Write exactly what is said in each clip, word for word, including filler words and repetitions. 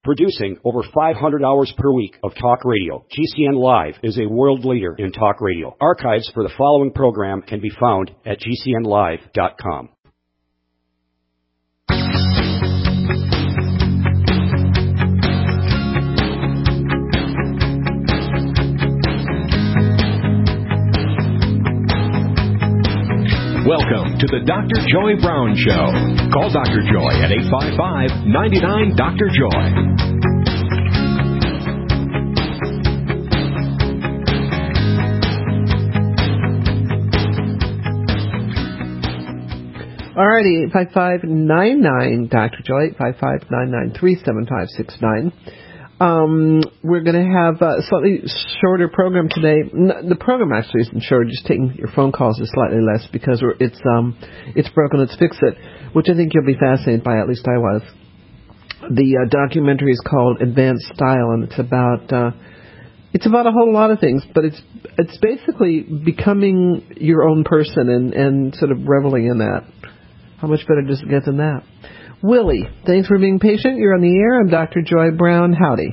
Producing over five hundred hours per week of talk radio, G C N Live is a world leader in talk radio. Archives for the following program can be found at G C N live dot com. Welcome to the Doctor Joy Brown Show. Call Doctor Joy at eight five five, nine nine, Doctor Joy. Alrighty, eight five five, nine nine, Doctor Joy, eight five five, nine nine three, seven five six nine. Um, we're going to have a slightly shorter program today. The program actually isn't short, just taking your phone calls is slightly less because we're, it's um it's broken, let's fix it, which I think you'll be fascinated by, at least I was. The uh, documentary is called Advanced Style, and it's about uh, it's about a whole lot of things, but it's it's basically becoming your own person and, and sort of reveling in that. How much better does it get than that? Willie, thanks for being patient. You're on the air. I'm Doctor Joy Brown. Howdy.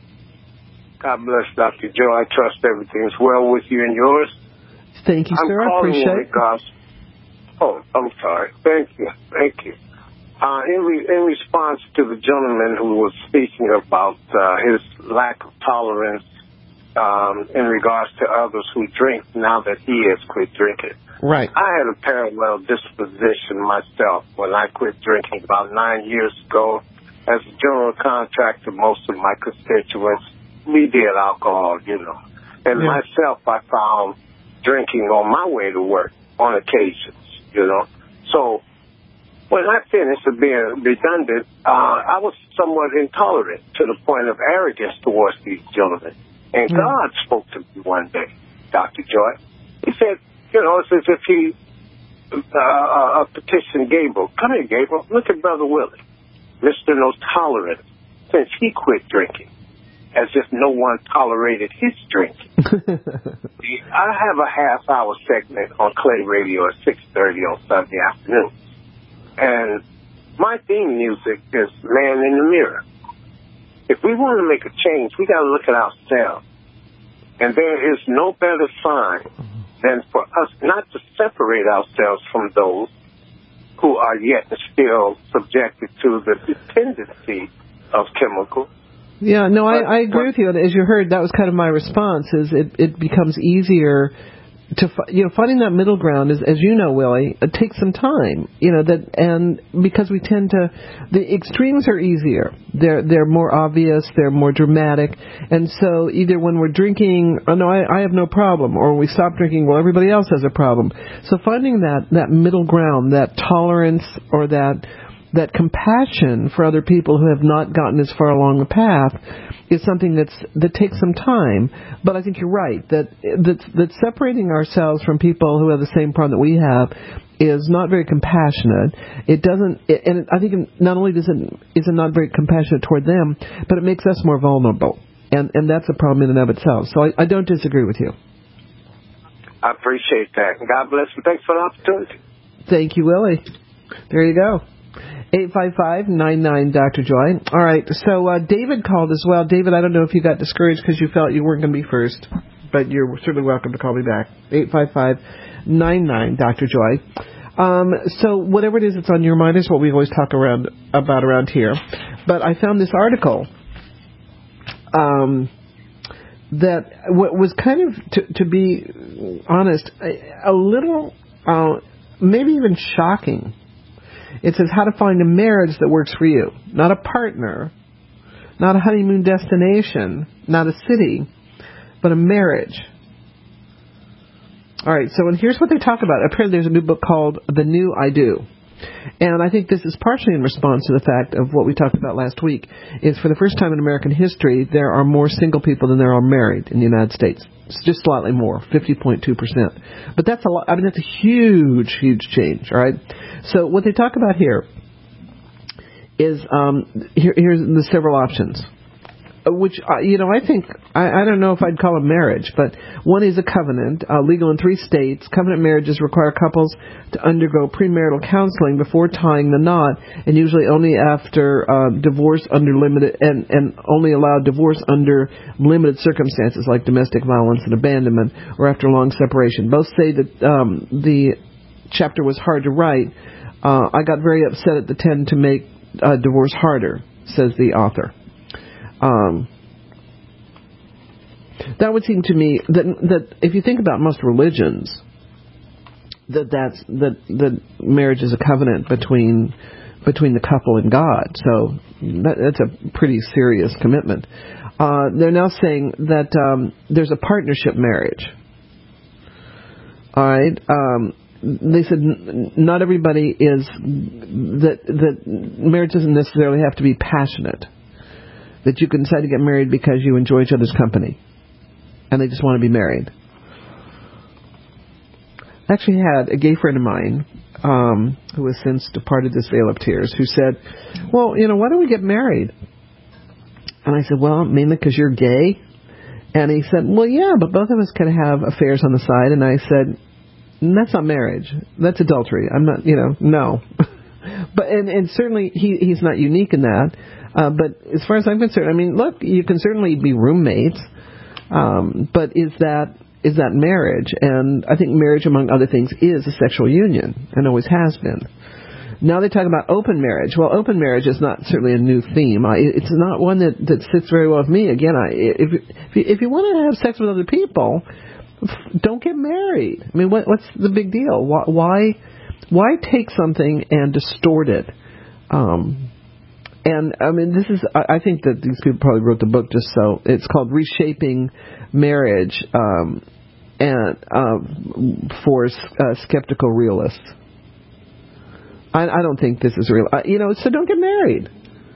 God bless, Doctor Joy. I trust everything's well with you and yours. Thank you, I'm sir. I appreciate it. Regards... Oh, I'm sorry. Thank you. Thank you. Uh, in, re- in response to the gentleman who was speaking about uh, his lack of tolerance um, in regards to others who drink now that he has quit drinking. Right. I had a parallel disposition myself when I quit drinking about nine years ago. As a general contractor, most of my constituents, we did alcohol, you know. And yeah. myself, I found drinking on my way to work on occasions, you know. So when I finished with being redundant, uh, I was somewhat intolerant to the point of arrogance towards these gentlemen. And mm. God spoke to me one day, Doctor Joy. He said, you know, it's as if he uh, uh, petitioned Gabriel. Come here, Gabriel. Look at Brother Willie. Mister No Tolerance, since he quit drinking, as if no one tolerated his drinking. I have a half-hour segment on Clay Radio at six thirty on Sunday afternoon. And my theme music is Man in the Mirror. If we want to make a change, we got to look at ourselves. And there is no better sign than for us not to separate ourselves from those who are yet still subjected to the dependency of chemicals. Yeah, no, but, I, I agree with you. And as you heard, that was kind of my response, is it, it becomes easier to, you know, finding that middle ground, is, as you know, Willie, it takes some time, you know, that, and because we tend to, the extremes are easier. They're, they're more obvious, they're more dramatic, and so either when we're drinking, oh no, I, I have no problem, or when we stop drinking, well, everybody else has a problem. So finding that, that middle ground, that tolerance, or that, that compassion for other people who have not gotten as far along the path is something that's that takes some time. But I think you're right that that, that separating ourselves from people who have the same problem that we have is not very compassionate. It doesn't, it, and I think not only does it is it not very compassionate toward them, but it makes us more vulnerable, and and that's a problem in and of itself. So I, I don't disagree with you. I appreciate that. God bless you. Thanks for the opportunity. Thank you, Willie. There you go. eight five five, nine nine, Doctor Joy. All right, so uh, David called as well. David, I don't know if you got discouraged because you felt you weren't going to be first, but you're certainly welcome to call me back. eight five five, nine nine, Doctor Joy. Um, so whatever it is that's on your mind is what we always talk around about around here. But I found this article um, that w- was kind of, to, to be honest, a, a little, uh, maybe even shocking. It says how to find a marriage that works for you. Not a partner, not a honeymoon destination, not a city, but a marriage. All right, so and here's what they talk about. Apparently there's a new book called The New I Do. And I think this is partially in response to the fact of what we talked about last week, is for the first time in American history, there are more single people than there are married in the United States. It's just slightly more, fifty point two percent. But that's a lot. I mean, that's a huge, huge change, all right? So what they talk about here is, um, here, here's the several options. which, uh, you know, I think, I, I don't know if I'd call it marriage, but one is a covenant, uh, legal in three states. Covenant marriages require couples to undergo premarital counseling before tying the knot, and usually only after uh, divorce under limited, and, and only allow divorce under limited circumstances like domestic violence and abandonment, or after long separation. Both say that um, the chapter was hard to write. Uh, I got very upset at the tend to make uh, divorce harder, says the author. Um, that would seem to me that that if you think about most religions, that that's that that marriage is a covenant between between the couple and God. So that, that's a pretty serious commitment. Uh, they're now saying that um, there's a partnership marriage. All right. Um, they said n- not everybody is that that marriage doesn't necessarily have to be passionate. That you can decide to get married because you enjoy each other's company, and they just want to be married. I actually had a gay friend of mine um, who has since departed this vale of tears, who said, "Well, you know, why don't we get married?" And I said, "Well, mainly because you're gay." And he said, "Well, yeah, but both of us can have affairs on the side." And I said, "That's not marriage. That's adultery. I'm not, you know, no." But and, and certainly he he's not unique in that. Uh, but as far as I'm concerned, I mean, look, you can certainly be roommates, um, but is that is that marriage? And I think marriage, among other things, is a sexual union and always has been. Now they talk about open marriage. Well, open marriage is not certainly a new theme. I, it's not one that, that sits very well with me. Again, I, if, if, you, if you want to have sex with other people, don't get married. I mean, what, what's the big deal? Why, why, why take something and distort it? Um, and, I mean, this is, I, I think that these people probably wrote the book just so, it's called Reshaping Marriage um, and uh, for uh, Skeptical Realists. I, I don't think this is real. Uh, you know, so don't get married.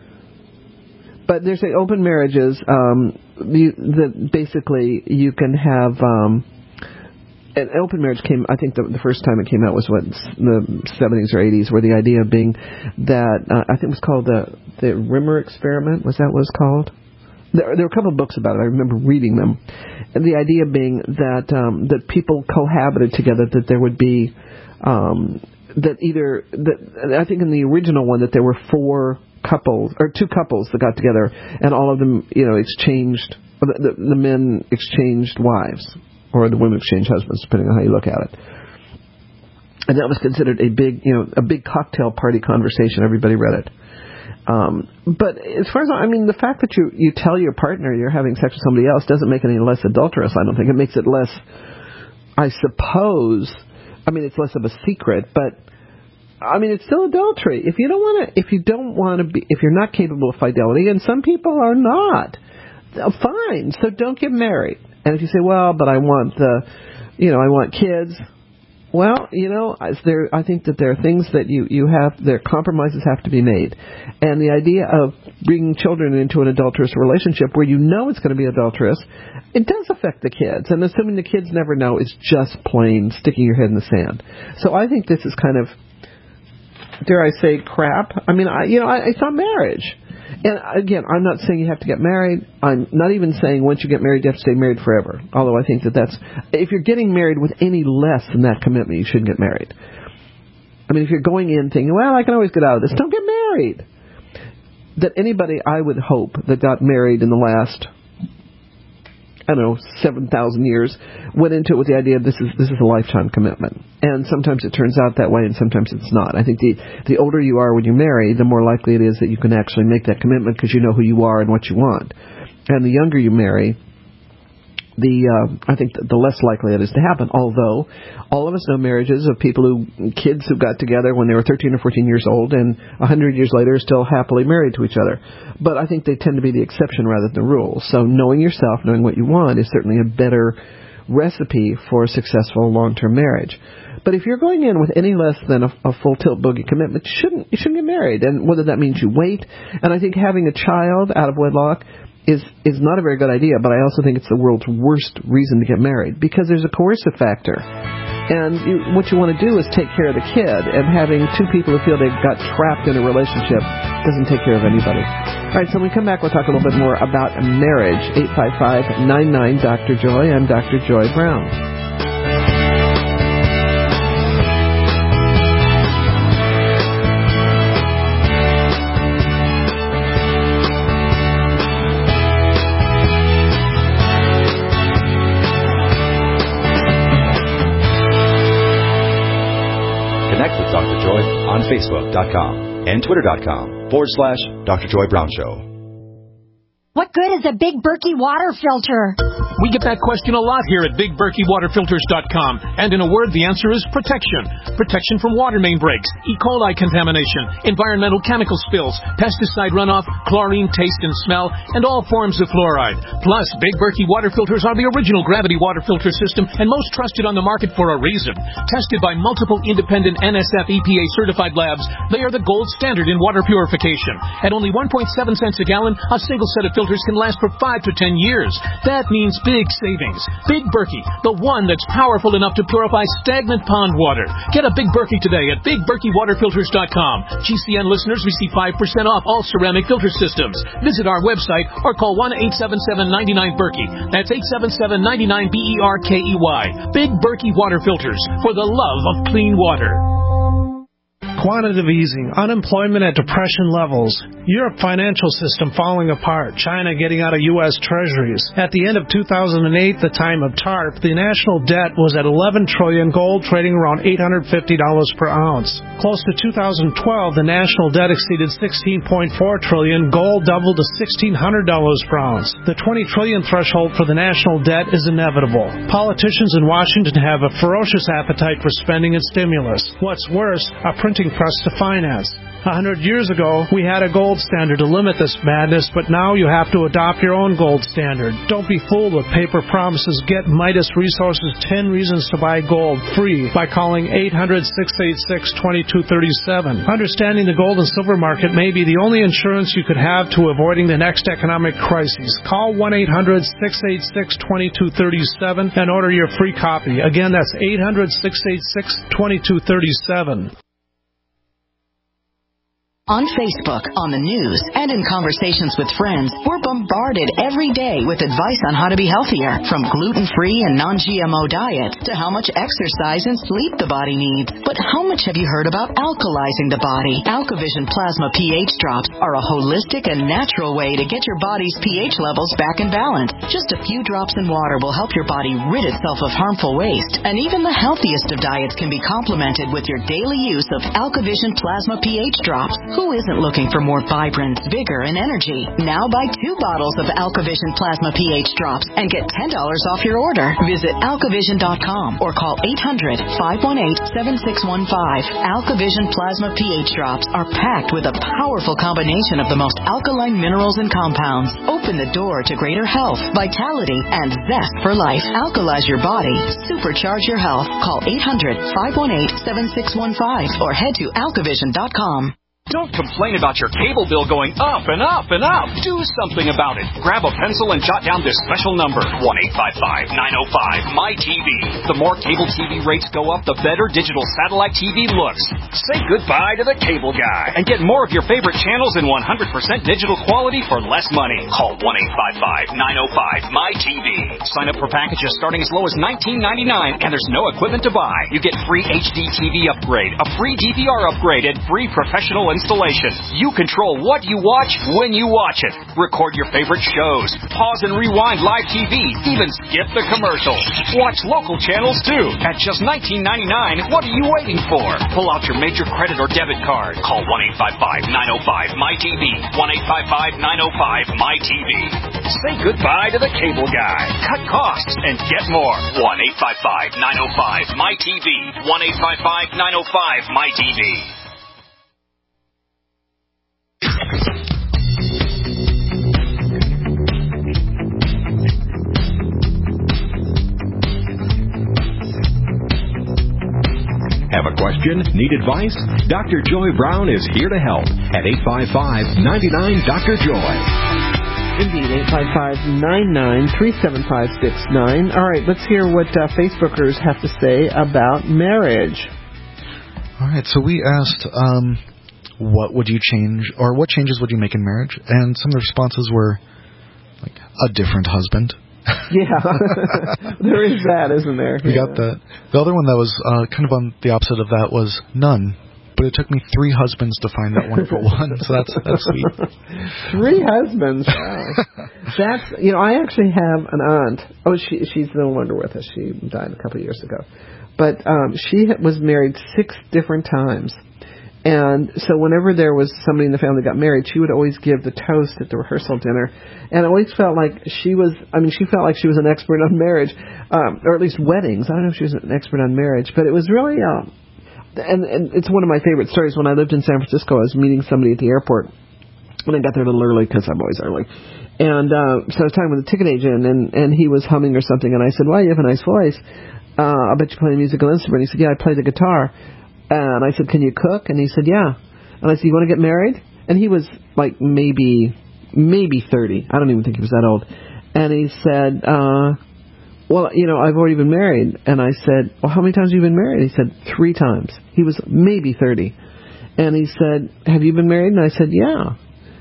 But there's like open marriages um, you, that basically you can have. Um, an open marriage came, I think the, the first time it came out was what, the seventies or eighties, where the idea being that uh, I think it was called the the Rimmer experiment. Was that what it was called? There, there were a couple of books about it. I remember reading them, and the idea being that um, that people cohabited together, that there would be. Um, That either that I think in the original one that there were four couples or two couples that got together, and all of them, you know, exchanged the, the, the men exchanged wives, or the women exchanged husbands, depending on how you look at it. And that was considered a big, you know, a big cocktail party conversation. Everybody read it. Um, but as far as I mean, the fact that you you tell your partner you're having sex with somebody else doesn't make it any less adulterous. I don't think it makes it less. I suppose. I mean, it's less of a secret, but I mean, it's still adultery. If you don't want to, if you don't want to be, if you're not capable of fidelity, and some people are not, fine. So don't get married. And if you say, well, but I want the, you know, I want kids. Well, you know, there, I think that there are things that you, you have, there compromises have to be made. And the idea of bringing children into an adulterous relationship where you know it's going to be adulterous, it does affect the kids. And assuming the kids never know is just plain sticking your head in the sand. So I think this is kind of, dare I say, crap. I mean, I, you know, I, it's not marriage. And again, I'm not saying you have to get married. I'm not even saying once you get married, you have to stay married forever. Although I think that that's, if you're getting married with any less than that commitment, you shouldn't get married. I mean, if you're going in thinking, well, I can always get out of this, don't get married. That anybody, I would hope, that got married in the last, I don't know, seven thousand years, went into it with the idea this is this is a lifetime commitment. And sometimes it turns out that way, and sometimes it's not. I think the, the older you are when you marry, the more likely it is that you can actually make that commitment because you know who you are and what you want. And the younger you marry, the uh, I think the less likely it is to happen. Although all of us know marriages of people who, kids who got together when they were thirteen or fourteen years old and a hundred years later are still happily married to each other. But I think they tend to be the exception rather than the rule. So knowing yourself, knowing what you want is certainly a better recipe for a successful long-term marriage. But if you're going in with any less than a, a full tilt boogie commitment, you shouldn't, you shouldn't get married. And whether that means you wait, and I think having a child out of wedlock is is not a very good idea, but I also think it's the world's worst reason to get married because there's a coercive factor. And you, what you want to do is take care of the kid, and having two people who feel they've got trapped in a relationship doesn't take care of anybody. All right, so when we come back, we'll talk a little bit more about marriage. eight five five, nine nine, Doctor Joy. I'm Doctor Joy Brown. Connect with Doctor Joy on Facebook dot com and Twitter dot com forward slash Doctor Joy Brown Show. What good is a Big Berkey water filter? We get that question a lot here at Big Berkey Water Filters dot com. And in a word, the answer is protection. Protection from water main breaks, E. coli contamination, environmental chemical spills, pesticide runoff, chlorine taste and smell, and all forms of fluoride. Plus, Big Berkey water filters are the original gravity water filter system and most trusted on the market for a reason. Tested by multiple independent N S F E P A certified labs, they are the gold standard in water purification. At only one point seven cents a gallon, a single set of filters can last for five to ten years. That means big savings. Big Berkey, the one that's powerful enough to purify stagnant pond water. Get a Big Berkey today at Big Berkey Water Filters dot com. G C N listeners receive five percent off all ceramic filter systems. Visit our website or call one eight seven seven, nine nine, Berkey. That's eight seven seven, nine nine, B E R K E Y. Big Berkey Water Filters, for the love of clean water. Quantitative easing, unemployment at depression levels, Europe financial system falling apart, China getting out of U S treasuries. At the end of two thousand eight, the time of TARP, the national debt was at eleven trillion dollars, gold trading around eight hundred fifty dollars per ounce. Close to two thousand twelve, the national debt exceeded sixteen point four trillion dollars, gold doubled to sixteen hundred dollars per ounce. The twenty trillion dollars threshold for the national debt is inevitable. Politicians in Washington have a ferocious appetite for spending and stimulus. What's worse, a printing press to finance. A hundred years ago, we had a gold standard to limit this madness, but now you have to adopt your own gold standard. Don't be fooled with paper promises. Get Midas Resources ten Reasons to Buy Gold free by calling eight hundred, six eight six, two two three seven. Understanding the gold and silver market may be the only insurance you could have to avoiding the next economic crisis. Call one eight hundred, six eight six, two two three seven and order your free copy. Again, that's eight hundred, six eight six, two two three seven. On Facebook, on the news, and in conversations with friends, we're bombarded every day with advice on how to be healthier, from gluten-free and non-G M O diets to how much exercise and sleep the body needs. But how much have you heard about alkalizing the body? AlkaVision Plasma pH drops are a holistic and natural way to get your body's pH levels back in balance. Just a few drops in water will help your body rid itself of harmful waste, and even the healthiest of diets can be complemented with your daily use of AlkaVision Plasma pH drops. Who isn't looking for more vibrance, vigor, and energy? Now buy two bottles of AlkaVision Plasma pH drops and get ten dollars off your order. Visit alkavision dot com or call eight hundred, five one eight, seven six one five. AlkaVision Plasma pH drops are packed with a powerful combination of the most alkaline minerals and compounds. Open the door to greater health, vitality, and zest for life. Alkalize your body. Supercharge your health. Call eight hundred, five one eight, seven six one five or head to alkavision dot com. Don't complain about your cable bill going up and up and up. Do something about it. Grab a pencil and jot down this special number, one eight five five, nine oh five, M Y T V. The more cable T V rates go up, the better digital satellite T V looks. Say goodbye to the cable guy and get more of your favorite channels in one hundred percent digital quality for less money. Call one eight five five, nine oh five, M Y T V. Sign up for packages starting as low as nineteen ninety-nine, and there's no equipment to buy. You get free H D T V upgrade, a free D V R upgrade, and free professional installation. You control what you watch when you watch it. Record your favorite shows. Pause and rewind live T V. Even skip the commercials. Watch local channels too. At just nineteen ninety-nine, what are you waiting for? Pull out your major credit or debit card. Call one eight five five, nine oh five, M Y T V. one eight five five, nine oh five, M Y T V. Say goodbye to the cable guy. Cut costs and get more. one eight five five, nine oh five, M Y T V. one eight five five, nine oh five, M Y T V. Have a question? Need advice? Doctor Joy Brown is here to help at eight five five, nine nine, Doctor Joy. Indeed, eight five five, nine nine, three seven five six nine. All right, let's hear what uh, Facebookers have to say about marriage. All right, so we asked, um, what would you change, or what changes would you make in marriage? And some of the responses were, like, a different husband. Yeah, there is that, isn't there? We yeah. got that. The other one that was uh, kind of on the opposite of that was none. But it took me three husbands to find that wonderful one, so that's that's sweet. Three husbands. Wow. That's, you know, I actually have an aunt. Oh, she she's no longer with us. She died a couple of years ago. But um, she was married six different times. And so whenever there was somebody in the family that got married, she would always give the toast at the rehearsal dinner. And I always felt like she was, I mean, she felt like she was an expert on marriage, um, or at least weddings. I don't know if she was an expert on marriage, but it was really... Uh, And, and it's one of my favorite stories. When I lived in San Francisco, I was meeting somebody at the airport. And I got there a little early because I'm always early. And uh, so I was talking with the ticket agent, and, and he was humming or something. And I said, well, you have a nice voice. Uh, I bet you play a musical instrument. He said, yeah, I play the guitar. And I said, can you cook? And he said, yeah. And I said, you want to get married? And he was like maybe, maybe thirty. I don't even think he was that old. And he said... Uh, well, you know, I've already been married. And I said, well, how many times have you been married? He said, three times. He was maybe thirty. And he said, have you been married? And I said, yeah.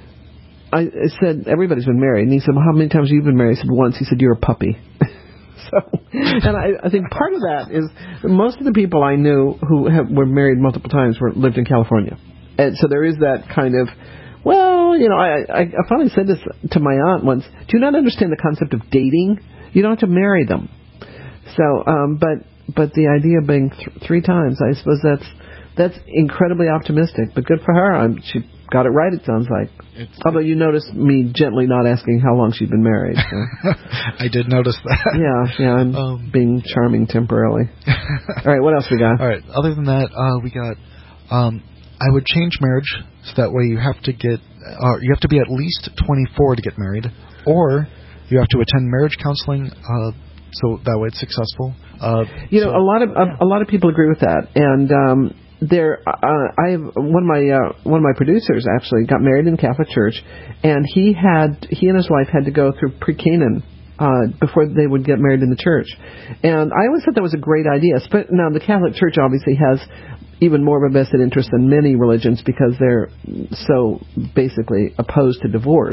I, I said, everybody's been married. And he said, well, how many times have you been married? I said, once. He said, you're a puppy. so, and I, I think part of that is most of the people I knew who have, were married multiple times were lived in California. And so there is that kind of, well, you know, I, I, I finally said this to my aunt once. Do you not understand the concept of dating? You don't have to marry them. So, um, but but the idea of being th- three times, I suppose that's that's incredibly optimistic. But good for her. I'm, she got it right, it sounds like. It's, Although you noticed me gently not asking how long she'd been married. So. I did notice that. Yeah, yeah, I'm um, being charming temporarily. All right, what else we got? All right, other than that, uh, we got, um, I would change marriage so that way you have to get, uh, you have to be at least twenty-four to get married, or... you have to attend marriage counseling, uh, so that way it's successful. Uh, you know, so, a lot of a, a lot of people agree with that, and um, there, uh, I have one of my uh, one of my producers actually got married in the Catholic Church, and he had he and his wife had to go through pre-Canaan uh, before they would get married in the church, and I always thought that was a great idea. But now the Catholic Church obviously has even more of a vested interest than many religions because they're so basically opposed to divorce.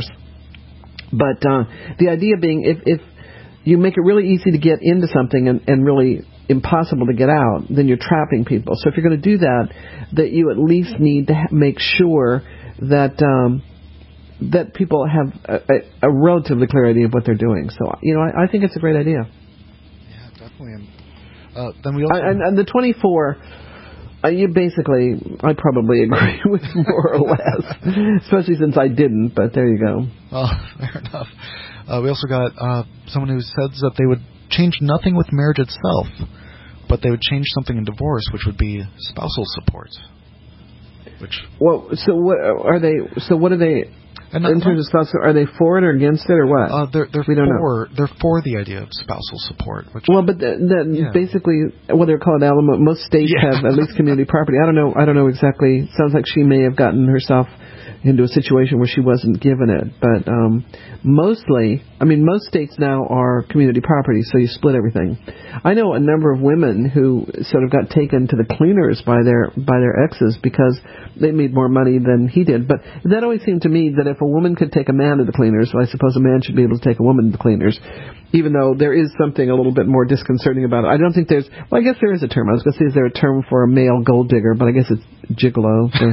But uh, the idea being, if, if you make it really easy to get into something and, and really impossible to get out, then you're trapping people. So if you're going to do that, that you at least need to ha- make sure that um, that people have a, a, a relatively clear idea of what they're doing. So, you know, I, I think it's a great idea. Yeah, definitely. And, uh, then we also... I, and, and the twenty-four... Uh, you basically, I probably agree with more or less, especially since I didn't, but there you go. Oh, fair enough. Uh, we also got uh, someone who says that they would change nothing with marriage itself, but they would change something in divorce, which would be spousal support. Which well, so what are they? So what are they? And in terms of spousal, are they for it or against it or what? Uh, they're they're we don't for know. they're for the idea of spousal support. Which well, but the, the, yeah. basically, what they're called alimony. Most states yeah. have at least community property. I don't know. I don't know exactly. Sounds like she may have gotten herself into a situation where she wasn't given it, but um, mostly, I mean, most states now are community property, so you split everything. I know a number of women who sort of got taken to the cleaners by their by their exes because they made more money than he did. But that always seemed to me that if a woman could take a man to the cleaners, well, I suppose a man should be able to take a woman to the cleaners, even though there is something a little bit more disconcerting about it. I don't think there's, well, I guess there is a term. I was going to say, is there a term for a male gold digger, but I guess it's gigolo. So.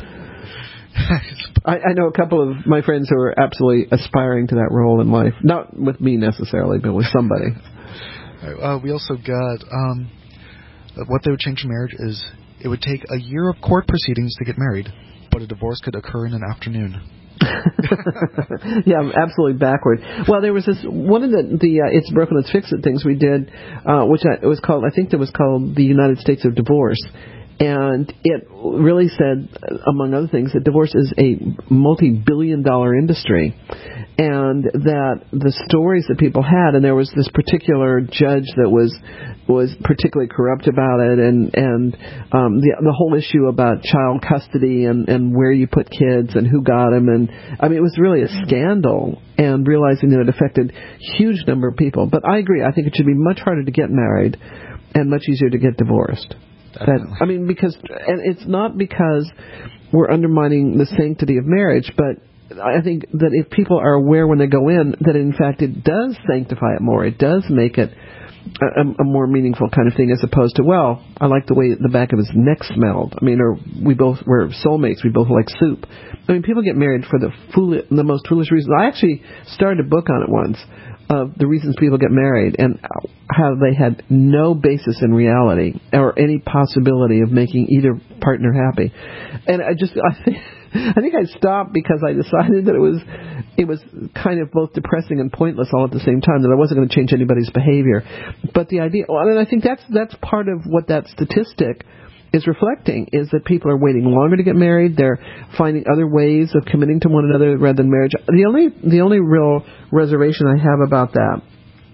I, I know a couple of my friends who are absolutely aspiring to that role in life. Not with me necessarily, but with somebody. Uh, we also got um, what they would change in marriage is it would take a year of court proceedings to get married, but a divorce could occur in an afternoon. Yeah, absolutely backward. Well, there was this one of the the uh, It's Broken, Let's Fix It things we did, uh, which I, it was called. I think it was called the United States of Divorce. And it really said, among other things, that divorce is a multi-billion dollar industry, and that the stories that people had, and there was this particular judge that was was particularly corrupt about it, and and um, the the whole issue about child custody and, and where you put kids and who got them, and I mean it was really a scandal. And realizing that it affected a huge number of people. But I agree. I think it should be much harder to get married and much easier to get divorced. That, I mean, because, and it's not because we're undermining the sanctity of marriage, but I think that if people are aware when they go in that in fact it does sanctify it more, it does make it a, a more meaningful kind of thing, as opposed to, well, I like the way the back of his neck smelled. I mean, or we both were soulmates, we both like soup. I mean, people get married for the foolish, the most foolish reasons. I actually started a book on it once, of the reasons people get married and how they had no basis in reality or any possibility of making either partner happy. And I just, I think, I think I stopped because I decided that it was, it was kind of both depressing and pointless all at the same time, that I wasn't going to change anybody's behavior. But the idea, well, and I think that's, that's part of what that statistic is reflecting, is that people are waiting longer to get married. They're finding other ways of committing to one another rather than marriage. The only the only real reservation I have about that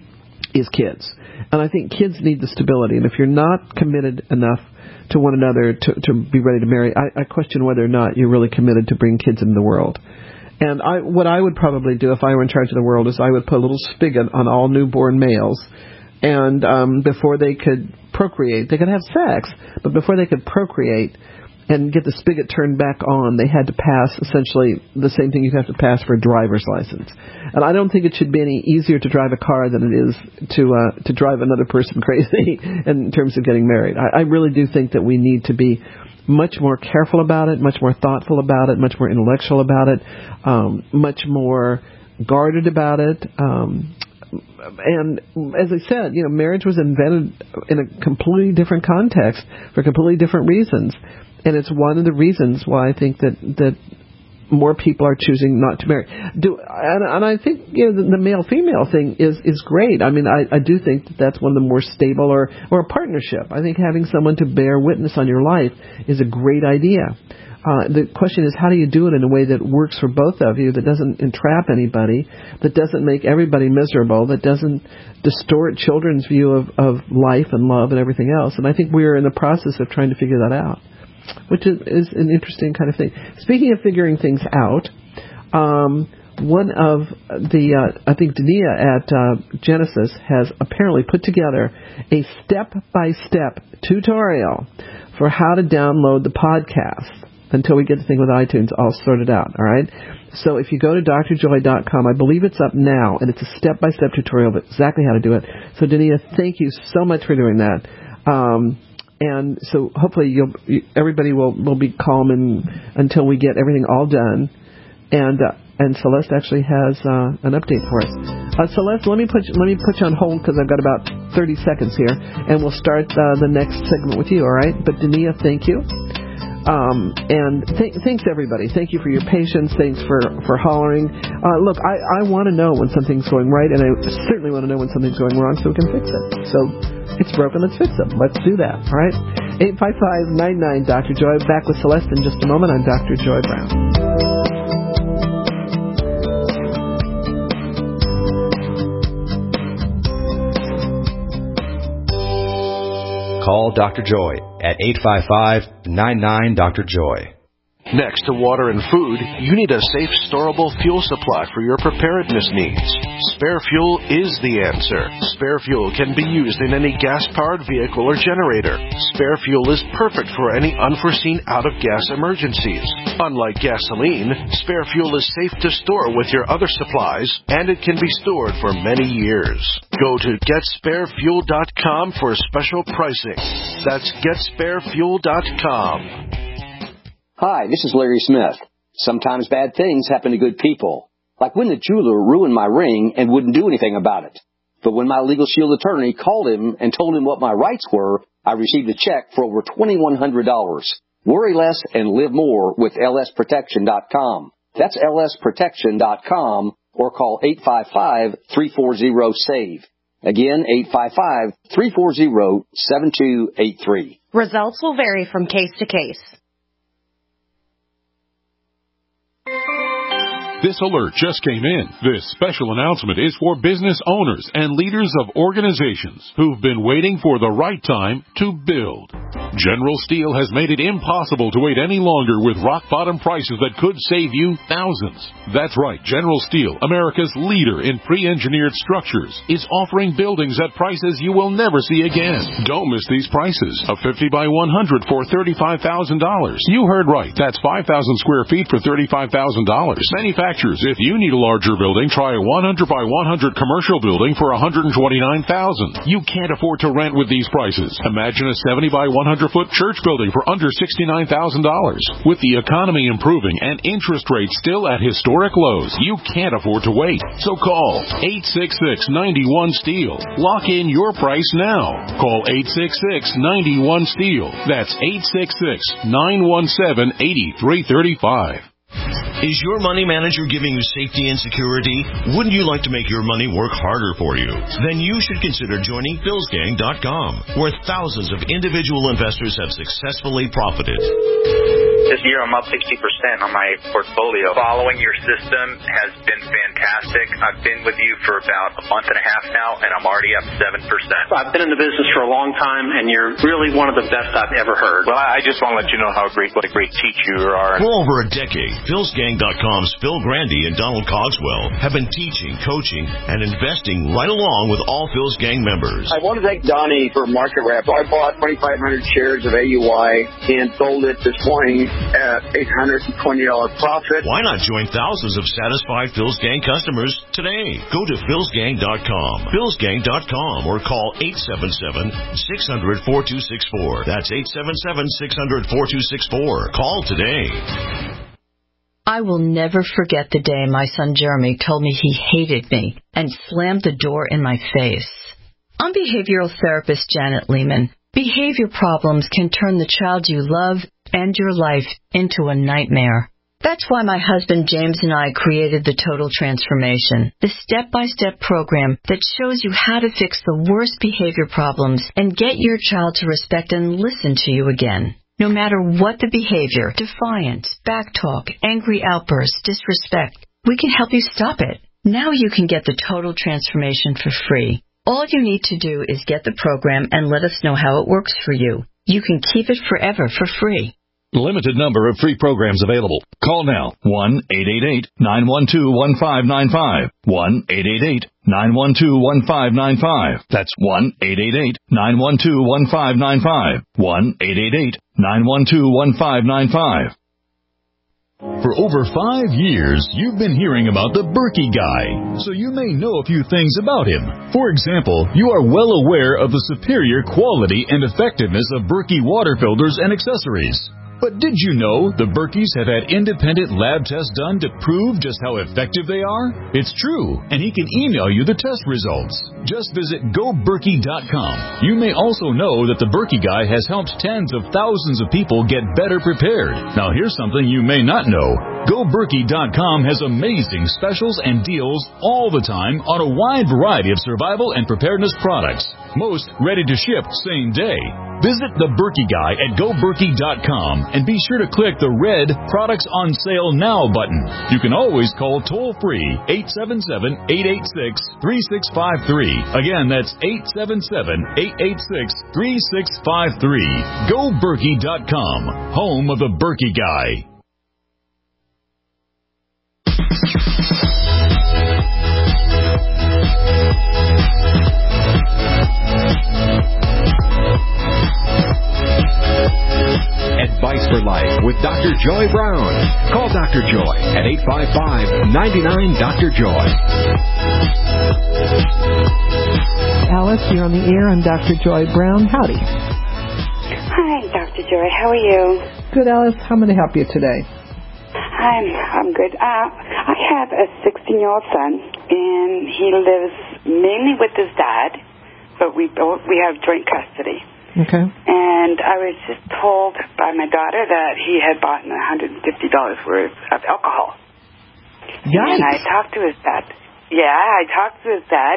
is kids. And I think kids need the stability. And if you're not committed enough to one another to, to be ready to marry, I, I question whether or not you're really committed to bring kids into the world. And I, what I would probably do if I were in charge of the world is I would put a little spigot on all newborn males. And um, before they could procreate, they could have sex, but before they could procreate and get the spigot turned back on, they had to pass essentially the same thing you have to pass for a driver's license. And I don't think it should be any easier to drive a car than it is to uh, to drive another person crazy in terms of getting married. I, I really do think that we need to be much more careful about it, much more thoughtful about it, much more intellectual about it, um, much more guarded about it. Um, And as I said, you know, marriage was invented in a completely different context for completely different reasons. And it's one of the reasons why I think that, that more people are choosing not to marry. Do, and, and I think, you know, the, the male-female thing is, is great. I mean, I, I do think that that's one of the more stable, or, or a partnership. I think having someone to bear witness on your life is a great idea. Uh, the question is, how do you do it in a way that works for both of you, that doesn't entrap anybody, that doesn't make everybody miserable, that doesn't distort children's view of, of life and love and everything else. And I think we're in the process of trying to figure that out, which is, is an interesting kind of thing. Speaking of figuring things out, um, one of the, uh, I think Dania at uh, Genesis has apparently put together a step-by-step tutorial for how to download the podcast until we get the thing with iTunes all sorted out, all right? So if you go to D R joy dot com, I believe it's up now, and it's a step-by-step tutorial of exactly how to do it. So, Dania, thank you so much for doing that. Um, and so hopefully you'll, everybody will, will be calm and, until we get everything all done. And uh, and Celeste actually has uh, an update for us. Uh, Celeste, let me put you, let me put you on hold because I've got about thirty seconds here, and we'll start uh, the next segment with you, all right? But Dania, thank you. Um, and th- thanks, everybody. Thank you for your patience. Thanks for, for hollering. Uh, look, I, I want to know when something's going right, and I certainly want to know when something's going wrong so we can fix it. So, it's broken, let's fix it. Let's do that, all right? eight five five, nine nine, D R Joy. Back with Celeste in just a moment. I'm Doctor Joy Brown. Call Doctor Joy at eight five five, nine nine, D R Joy. Next to water and food, you need a safe, storable fuel supply for your preparedness needs. Spare Fuel is the answer. Spare Fuel can be used in any gas-powered vehicle or generator. Spare Fuel is perfect for any unforeseen out-of-gas emergencies. Unlike gasoline, Spare Fuel is safe to store with your other supplies, and it can be stored for many years. Go to get spare fuel dot com for special pricing. That's get spare fuel dot com. Hi, this is Larry Smith. Sometimes bad things happen to good people. Like when the jeweler ruined my ring and wouldn't do anything about it. But when my Legal Shield attorney called him and told him what my rights were, I received a check for over twenty-one hundred dollars. Worry less and live more with L S protection dot com. That's L S protection dot com or call eight five five, three four zero, S A V E. Again, eight five five, three four zero, seven two eight three. Results will vary from case to case. This alert just came in. This special announcement is for business owners and leaders of organizations who've been waiting for the right time to build. General Steel has made it impossible to wait any longer with rock-bottom prices that could save you thousands. That's right, General Steel, America's leader in pre-engineered structures, is offering buildings at prices you will never see again. Don't miss these prices. A fifty by one hundred for thirty-five thousand dollars. You heard right. That's five thousand square feet for thirty-five thousand dollars. Manufacturers, if you need a larger building, try a one hundred by one hundred commercial building for one hundred twenty-nine thousand dollars. You can't afford to rent with these prices. Imagine a seventy by one hundred foot church building for under sixty-nine thousand dollars. With the economy improving and interest rates still at historic lows, you can't afford to wait. So call eight six six, nine one, STEEL. Lock in your price now. Call eight six six, nine one, STEEL. That's eight six six, nine one seven, eight three three five. Is your money manager giving you safety and security? Wouldn't you like to make your money work harder for you? Then you should consider joining Phils Gang dot com, where thousands of individual investors have successfully profited. This year I'm up sixty percent on my portfolio. Following your system has been fantastic. I've been with you for about a month and a half now, and I'm already up seven percent. I've been in the business for a long time, and you're really one of the best I've ever heard. Well, I just want to let you know how great, what a great teacher you are. For over a decade, Phils Gang dot com's Phil Grandy and Donald Cogswell have been teaching, coaching, and investing right along with all Phil's Gang members. I want to thank Donnie for market wrap. I bought twenty-five hundred shares of A U I and sold it this morning at eight hundred twenty dollars profit. Why not join thousands of satisfied Phil's Gang customers today? Go to Phils Gang dot com, Phils Gang dot com, or call eight seven seven, six hundred, four two six four. That's eight seven seven, six hundred, four two six four. Call today. I will never forget the day my son Jeremy told me he hated me and slammed the door in my face. I'm behavioral therapist Janet Lehman. Behavior problems can turn the child you love and your life into a nightmare. That's why my husband James and I created the Total Transformation, the step-by-step program that shows you how to fix the worst behavior problems and get your child to respect and listen to you again. No matter what the behavior, defiance, backtalk, angry outbursts, disrespect, we can help you stop it. Now you can get the Total Transformation for free. All you need to do is get the program and let us know how it works for you. You can keep it forever for free. Limited number of free programs available. Call now. one eight eight eight, nine one two, one five nine five. one eight eight eight, nine one two, one five nine five. That's one eight eight eight, nine one two, one five nine five. one eight eight eight, nine one two, one five nine five. For over five years, you've been hearing about the Berkey Guy, so you may know a few things about him. For example, you are well aware of the superior quality and effectiveness of Berkey water filters and accessories. But did you know the Berkeys have had independent lab tests done to prove just how effective they are? It's true, and he can email you the test results. Just visit go berkey dot com. You may also know that the Berkey Guy has helped tens of thousands of people get better prepared. Now here's something you may not know. go berkey dot com has amazing specials and deals all the time on a wide variety of survival and preparedness products. Most ready to ship same day. Visit the Berkey Guy at go berkey dot com and be sure to click the red Products on Sale Now button. You can always call toll-free eight seven seven, eight eight six, three six five three. Again, that's eight seven seven, eight eight six, three six five three. go berkey dot com, home of the Berkey Guy. Advice for Life with Doctor Joy Brown. Call Doctor Joy at eight five five, nine nine, Doctor Joy. Alice, you're on the air. I'm Doctor Joy Brown. Howdy. Hi, Doctor Joy. How are you? Good, Alice. How may I help you today? I'm I'm good. Uh, I have a sixteen-year-old son, and he lives mainly with his dad, but we both we have joint custody. Okay. And I was just told by my daughter that he had bought one hundred fifty dollars worth of alcohol. Yikes. And I talked to his dad. Yeah, I talked to his dad,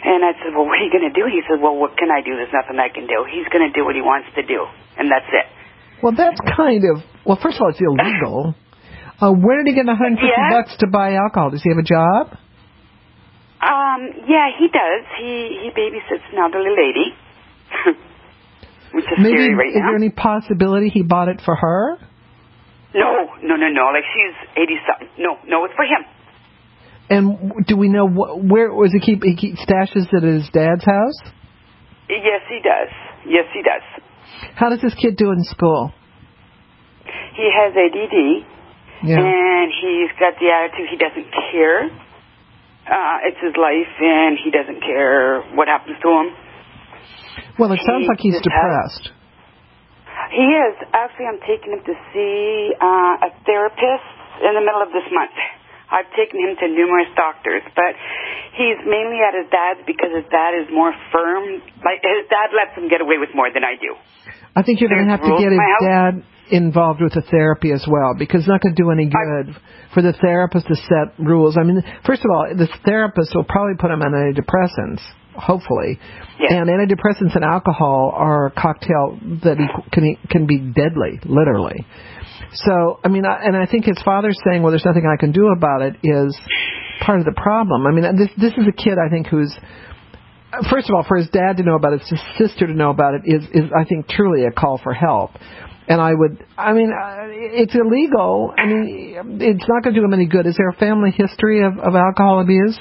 And I said, well, what are you going to do? He said, well, what can I do? There's nothing I can do. He's going to do what he wants to do, and that's it. Well, that's kind of, well, first of all, it's illegal. Uh, where did he get one hundred fifty yeah. bucks to buy alcohol? Does he have a job? Um, yeah, he does. He he babysits an elderly lady, which is Maybe, scary right is now. there any possibility he bought it for her? No, no, no, no. Like, she's eighty-something. No, no, it's for him. And do we know wh- where was he keep? He keep stashes at his dad's house? Yes, he does. Yes, he does. How does this kid do in school? He has A D D, yeah. and he's got the attitude he doesn't care. Uh, it's his life, and he doesn't care what happens to him. Well, it sounds he like he's depressed. Has, he is. Actually, I'm taking him to see uh, a therapist in the middle of this month. I've taken him to numerous doctors, but he's mainly at his dad's because his dad is more firm. Like, his dad lets him get away with more than I do. I think you're going to have to get his dad involved with the therapy as well, because it's not going to do any good I, for the therapist to set rules. I mean, first of all, the therapist will probably put him on antidepressants, hopefully. Yes. And antidepressants and alcohol are a cocktail that can can be deadly, literally. So, I mean, I, and I think his father's saying, well, there's nothing I can do about it, is part of the problem. I mean, this this is a kid, I think, who's, first of all, for his dad to know about it, his sister to know about it, is, is I think, truly a call for help. And I would, I mean, uh, it's illegal. I mean, it's not going to do him any good. Is there a family history of, of alcohol abuse?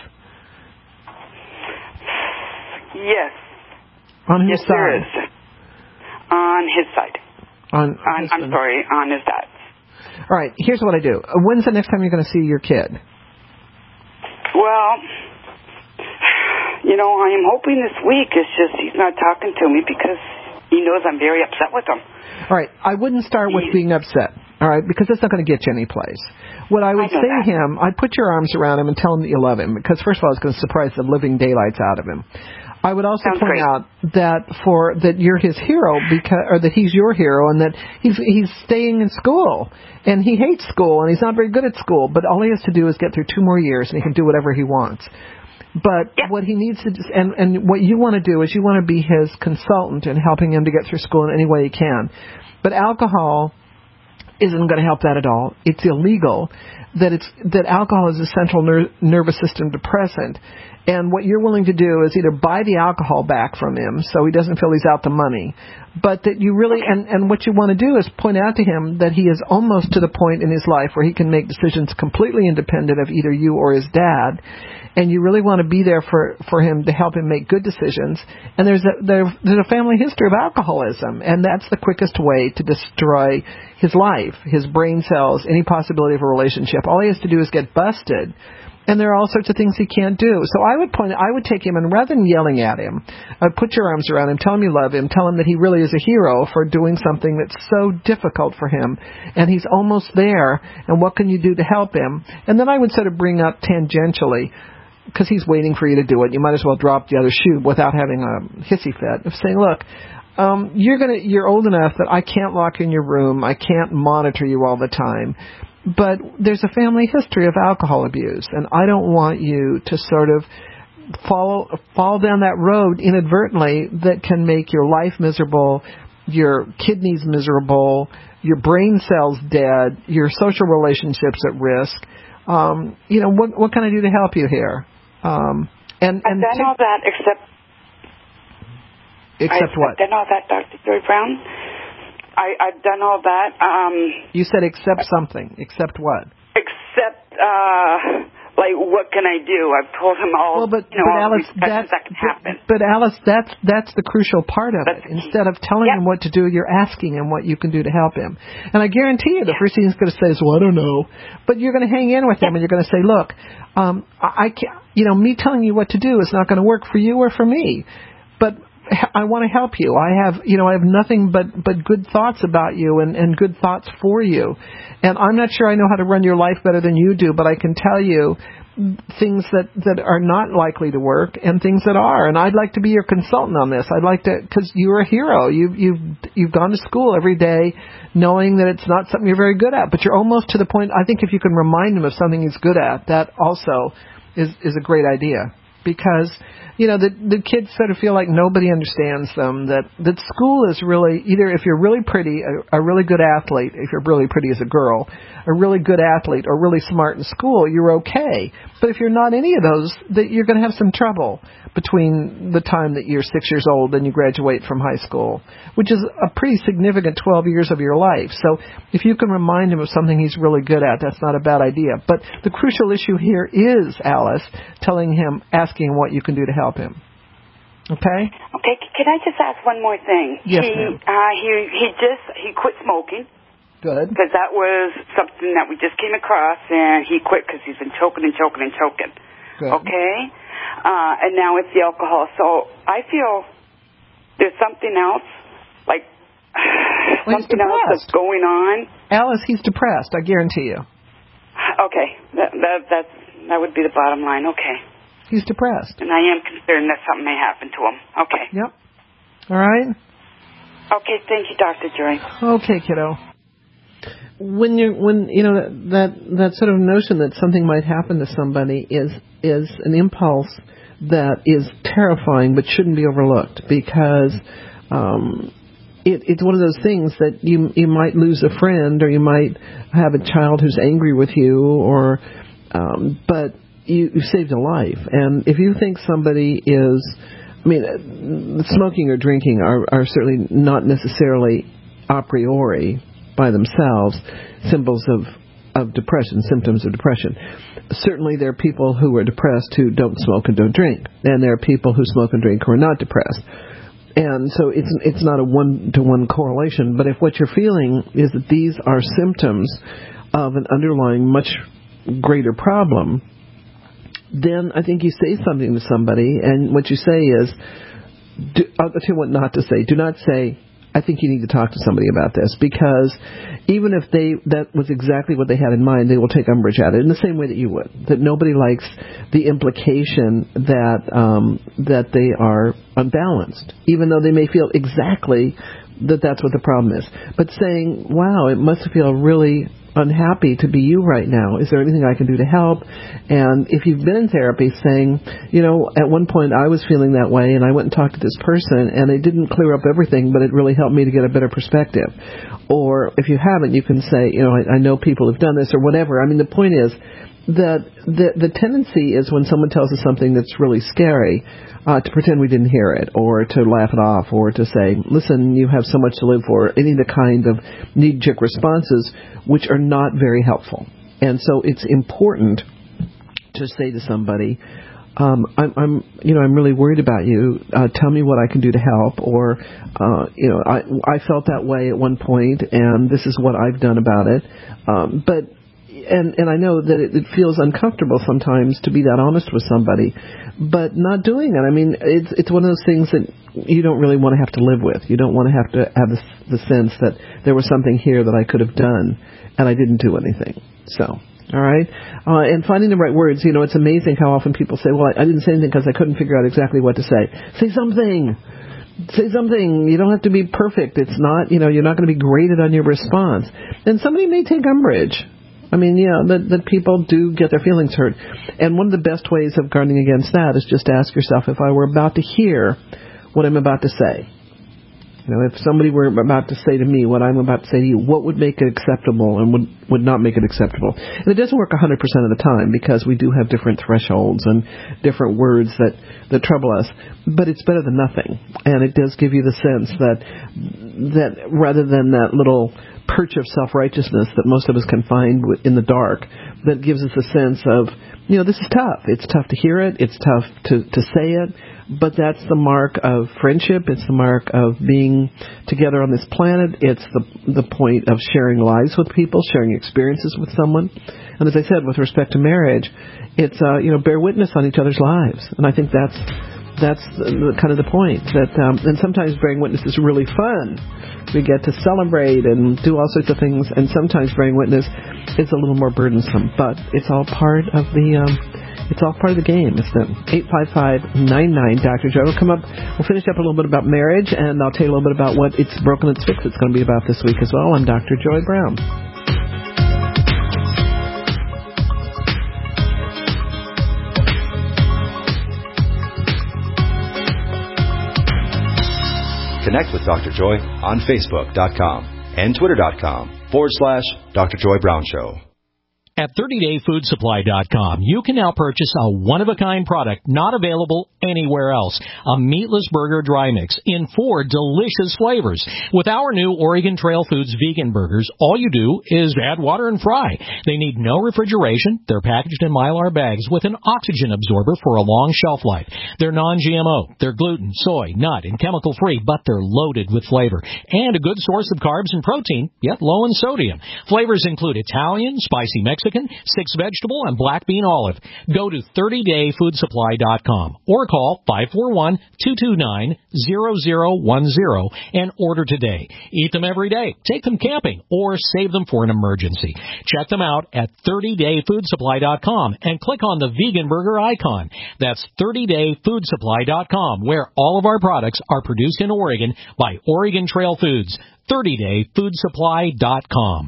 Yes. On whose yes, side? There is. On his side. On, on I'm sorry, on his dad's. All right, here's what I do. When's the next time you're going to see your kid? Well, you know, I am hoping this week. It's just he's not talking to me because he knows I'm very upset with him. All right, I wouldn't start with being upset, all right, because that's not going to get you any place. What I would I say that. to him, I'd put your arms around him and tell him that you love him, because first of all, it's going to surprise the living daylights out of him. I would also Sounds point great. out that for that you're his hero, because or that he's your hero, and that he's he's staying in school, and he hates school, and he's not very good at school, but all he has to do is get through two more years, and he can do whatever he wants. But yeah. what he needs to, and, and what you want to do is you want to be his consultant in helping him to get through school in any way he can. But alcohol isn't going to help that at all. It's illegal. That it's that alcohol is a central ner- nervous system depressant. And what you're willing to do is either buy the alcohol back from him so he doesn't feel he's out the money, but that you really, and, and what you want to do is point out to him that he is almost to the point in his life where he can make decisions completely independent of either you or his dad, and you really want to be there for, for him to help him make good decisions. And there's a, there, there's a family history of alcoholism, and that's the quickest way to destroy his life, his brain cells, any possibility of a relationship. All he has to do is get busted. And there are all sorts of things he can't do. So I would point, I would take him, and rather than yelling at him, I'd put your arms around him, tell him you love him, tell him that he really is a hero for doing something that's so difficult for him, and he's almost there, and what can you do to help him? And then I would sort of bring up tangentially, because he's waiting for you to do it, you might as well drop the other shoe without having a hissy fit, of saying, look, um, you're gonna, you're old enough that I can't lock in your room, I can't monitor you all the time. But there's a family history of alcohol abuse, and I don't want you to sort of fall fall down that road inadvertently that can make your life miserable, your kidneys miserable, your brain cells dead, your social relationships at risk. Um, you know, what what can I do to help you here? Um, and, and I've done t- all that except... Except I've, what? I've done all that, Doctor Joy Brown. I, I've done all that. Um, you said except something. Except what? Except, uh, like, what can I do? I've told him all, well, but, you know, but all Alice, the repercussions that can happen. But, but Alice, that's that's the crucial part of that's it. Instead of telling yep. him what to do, you're asking him what you can do to help him. And I guarantee you, the first thing he's going to say is, "Well, I don't know." But you're going to hang in with him, and you're going to say, "Look, um, I, I can't. You know, me telling you what to do is not going to work for you or for me, but." I want to help you. I have, you know, I have nothing but, but good thoughts about you and, and good thoughts for you. And I'm not sure I know how to run your life better than you do, but I can tell you things that, that are not likely to work and things that are. And I'd like to be your consultant on this. I'd like to, because you're a hero. You've, you've, you've gone to school every day knowing that it's not something you're very good at, but you're almost to the point, I think if you can remind him of something he's good at, that also is, is a great idea. Because you know, that the kids sort of feel like nobody understands them, that, that school is really, either if you're really pretty, a, a really good athlete, if you're really pretty as a girl, a really good athlete, or really smart in school, you're okay. But if you're not any of those, that you're going to have some trouble between the time that you're six years old and you graduate from high school, which is a pretty significant twelve years of your life. So if you can remind him of something he's really good at, that's not a bad idea. But the crucial issue here is, Alice, telling him, asking him what you can do to help him. Okay? Okay, can I just ask one more thing? Yes, he, ma'am. uh, he, he just, he quit smoking. Good. Because that was something that we just came across, and he quit because he's been choking and choking and choking. Good. Okay? Uh, and now it's the alcohol. So I feel there's something else, like well, something else that's going on. Alice, he's depressed, I guarantee you. Okay, that, that, that's, that would be the bottom line. Okay. He's depressed. And I am concerned that something may happen to him. Okay. Yep. All right? Okay, thank you, Doctor Joy. Okay, kiddo. When you when you know that, that that sort of notion that something might happen to somebody is is an impulse that is terrifying but shouldn't be overlooked, because um, it, it's one of those things that you you might lose a friend, or you might have a child who's angry with you, or um, but you, you saved a life. And if you think somebody is, I mean, smoking or drinking are, are certainly not necessarily a priori by themselves symbols of, of depression, symptoms of depression. Certainly there are people who are depressed who don't smoke and don't drink, and there are people who smoke and drink who are not depressed. And so it's it's not a one-to-one correlation, but if what you're feeling is that these are symptoms of an underlying much greater problem, then I think you say something to somebody, and what you say is, do, I'll tell you what not to say. Do not say, I think you need to talk to somebody about this, because even if they that was exactly what they had in mind, they will take umbrage at it in the same way that you would. That nobody likes the implication that um, that they are unbalanced, even though they may feel exactly that that's what the problem is. But saying, wow, it must feel really unhappy to be you right now. Is there anything I can do to help? And if you've been in therapy, saying, you know, at one point I was feeling that way and I went and talked to this person and it didn't clear up everything, but it really helped me to get a better perspective. Or if you haven't, you can say, you know, I, I know people have done this or whatever. I mean, the point is that the, the tendency is when someone tells us something that's really scary, Uh, to pretend we didn't hear it, or to laugh it off, or to say, listen, you have so much to live for, any of the kind of knee-jerk responses which are not very helpful. And so it's important to say to somebody, um, I'm, I'm, you know, I'm really worried about you. Uh, tell me what I can do to help, or, uh, you know, I, I felt that way at one point, and this is what I've done about it. Um, but And, and I know that it, it feels uncomfortable sometimes to be that honest with somebody, but not doing it. I mean, it's it's one of those things that you don't really want to have to live with. You don't want to have to have the, the sense that there was something here that I could have done and I didn't do anything. So, all right. Uh, and finding the right words, you know, it's amazing how often people say, well, I, I didn't say anything because I couldn't figure out exactly what to say. Say something. Say something. You don't have to be perfect. It's not, you know, you're not going to be graded on your response. And somebody may take umbrage. I mean, yeah, that, that people do get their feelings hurt. And one of the best ways of guarding against that is just to ask yourself, if I were about to hear what I'm about to say, you know, if somebody were about to say to me what I'm about to say to you, what would make it acceptable and would, would not make it acceptable? And it doesn't work one hundred percent of the time, because we do have different thresholds and different words that, that trouble us. But it's better than nothing. And it does give you the sense that that rather than that little perch of self-righteousness that most of us can find in the dark, that gives us a sense of, you know, this is tough. It's tough to hear it. It's tough to, to say it. But that's the mark of friendship. It's the mark of being together on this planet. It's the the point of sharing lives with people, sharing experiences with someone. And as I said, with respect to marriage, it's, uh, you know, bear witness on each other's lives. And I think that's that's the, the, kind of the point. That um, and sometimes bearing witness is really fun. We get to celebrate and do all sorts of things. And sometimes bearing witness is a little more burdensome. But it's all part of the... Um, It's all part of the game, isn't it? eight five five, nine nine, Doctor Joy. We'll come up, we'll finish up a little bit about marriage, and I'll tell you a little bit about what It's Broken, It's Fixed it's going to be about this week as well. I'm Doctor Joy Brown. Connect with Doctor Joy on Facebook.com and Twitter.com forward slash Doctor Joy Brown Show. At thirty day food supply dot com, you can now purchase a one-of-a-kind product not available anywhere else. A meatless burger dry mix in four delicious flavors. With our new Oregon Trail Foods vegan burgers, all you do is add water and fry. They need no refrigeration. They're packaged in Mylar bags with an oxygen absorber for a long shelf life. They're non G M O. They're gluten, soy, nut, and chemical-free, but they're loaded with flavor. And a good source of carbs and protein, yet low in sodium. Flavors include Italian, spicy Mexican, six vegetable, and black bean olive. Go to thirty day food supply dot com or call five four one, two two nine, zero zero one zero and order today. Eat them every day, take them camping, or save them for an emergency. Check them out at thirty day food supply dot com and click on the vegan burger icon. That's thirty day food supply dot com, where all of our products are produced in Oregon by Oregon Trail Foods. thirty day food supply dot com.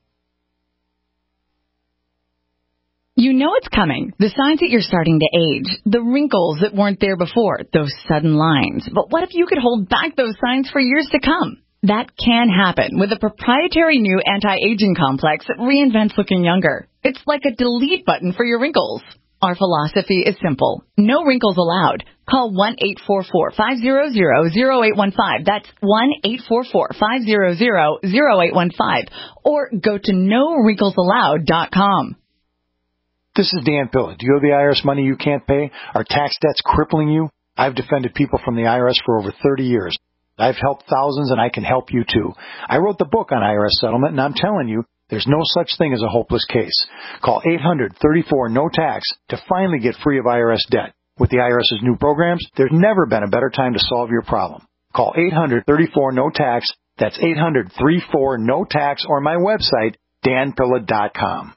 You know it's coming. The signs that you're starting to age. The wrinkles that weren't there before. Those sudden lines. But what if you could hold back those signs for years to come? That can happen with a proprietary new anti-aging complex that reinvents looking younger. It's like a delete button for your wrinkles. Our philosophy is simple. No wrinkles allowed. Call one eight four four, five zero zero, zero eight one five. That's one eight four four, five zero zero, zero eight one five. Or go to no wrinkles allowed dot com. This is Dan Pilla. Do you owe the I R S money you can't pay? Are tax debts crippling you? I've defended people from the I R S for over thirty years. I've helped thousands, and I can help you too. I wrote the book on I R S settlement, and I'm telling you, there's no such thing as a hopeless case. Call eight hundred, thirty-four, no tax to finally get free of I R S debt. With the IRS's new programs, there's never been a better time to solve your problem. Call eight hundred, thirty-four, no tax. That's eight hundred, thirty-four, no tax, or my website, dan pilla dot com.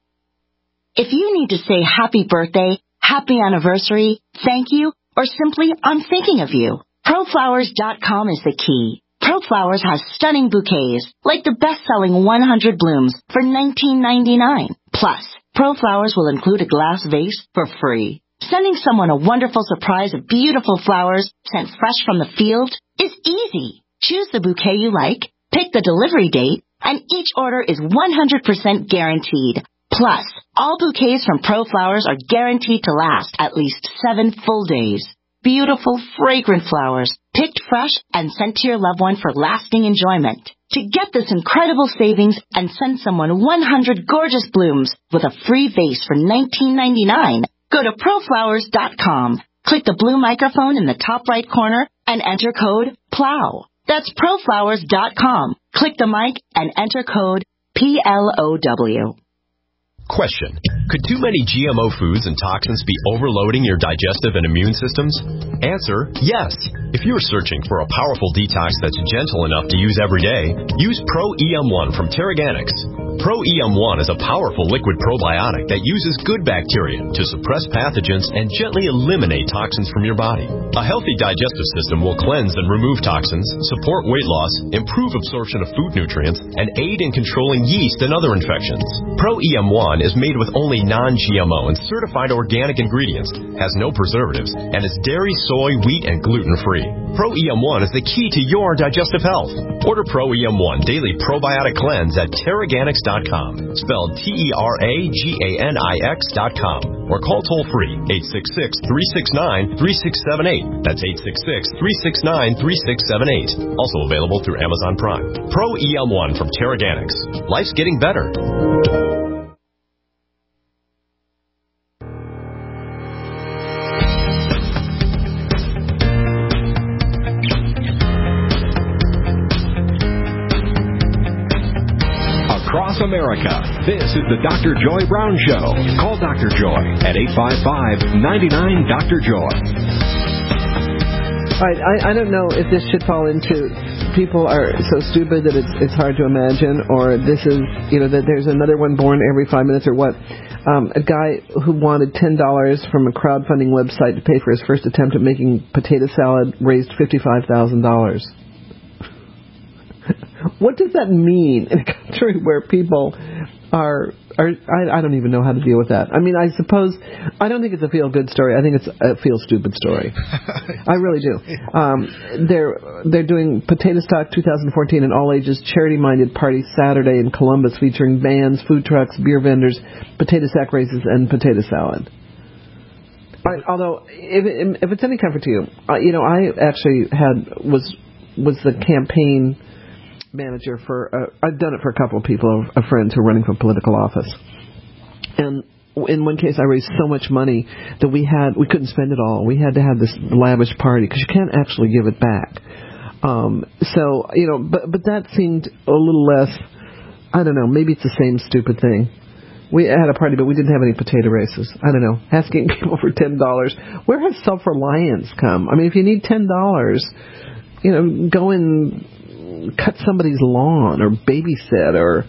If you need to say happy birthday, happy anniversary, thank you, or simply I'm thinking of you, pro flowers dot com is the key. ProFlowers has stunning bouquets, like the best-selling one hundred blooms for nineteen ninety-nine. Plus, ProFlowers will include a glass vase for free. Sending someone a wonderful surprise of beautiful flowers sent fresh from the field is easy. Choose the bouquet you like, pick the delivery date, and each order is one hundred percent guaranteed. Plus, all bouquets from ProFlowers are guaranteed to last at least seven full days. Beautiful, fragrant flowers, picked fresh and sent to your loved one for lasting enjoyment. To get this incredible savings and send someone one hundred gorgeous blooms with a free vase for nineteen ninety-nine, go to pro flowers dot com. Click the blue microphone in the top right corner and enter code PLOW. That's pro flowers dot com. Click the mic and enter code P L O W. Question. Could too many G M O foods and toxins be overloading your digestive and immune systems? Answer, yes. If you're searching for a powerful detox that's gentle enough to use every day, use Pro E M one from Terraganics. Pro E M one is a powerful liquid probiotic that uses good bacteria to suppress pathogens and gently eliminate toxins from your body. A healthy digestive system will cleanse and remove toxins, support weight loss, improve absorption of food nutrients, and aid in controlling yeast and other infections. Pro E M one is made with only non-G M O and certified organic ingredients, has no preservatives, and is dairy, soy, wheat, and gluten-free. Pro E M one is the key to your digestive health. Order Pro E M one Daily Probiotic Cleanse at Terraganics dot com, spelled T E R A G A N I X dot com, or call toll-free eight six six, three six nine, three six seven eight. That's eight six six, three six nine, three six seven eight. Also available through Amazon Prime. Pro E M one from Terraganics. Life's getting better. Across America, this is the Doctor Joy Brown Show. Call Doctor Joy at eight five five, nine nine, Doctor Joy. All right, I, I don't know if this should fall into people are so stupid that it's it's hard to imagine, or this is, you know, that there's another one born every five minutes or what. Um, a guy who wanted ten dollars from a crowdfunding website to pay for his first attempt at making potato salad raised fifty-five thousand dollars. What does that mean in a country where people are are, I, I don't even know how to deal with that. I mean, I suppose, I don't think it's a feel-good story. I think it's a feel-stupid story. I really do. Um, they're they're doing Potato Stock twenty fourteen, an all-ages charity-minded party Saturday in Columbus featuring bands, food trucks, beer vendors, potato sack races, and potato salad. I, although, if, it, if it's any comfort to you, uh, you know, I actually had was was the campaign manager for, uh, I've done it for a couple of people, of friends who are running for political office. And in one case, I raised so much money that we had, we couldn't spend it all. We had to have this lavish party because you can't actually give it back. Um, so, you know, but, but that seemed a little less, I don't know, maybe it's the same stupid thing. We had a party, but we didn't have any potato races. I don't know. Asking people for ten dollars. Where has self-reliance come? I mean, if you need ten dollars, you know, go and cut somebody's lawn or babysit or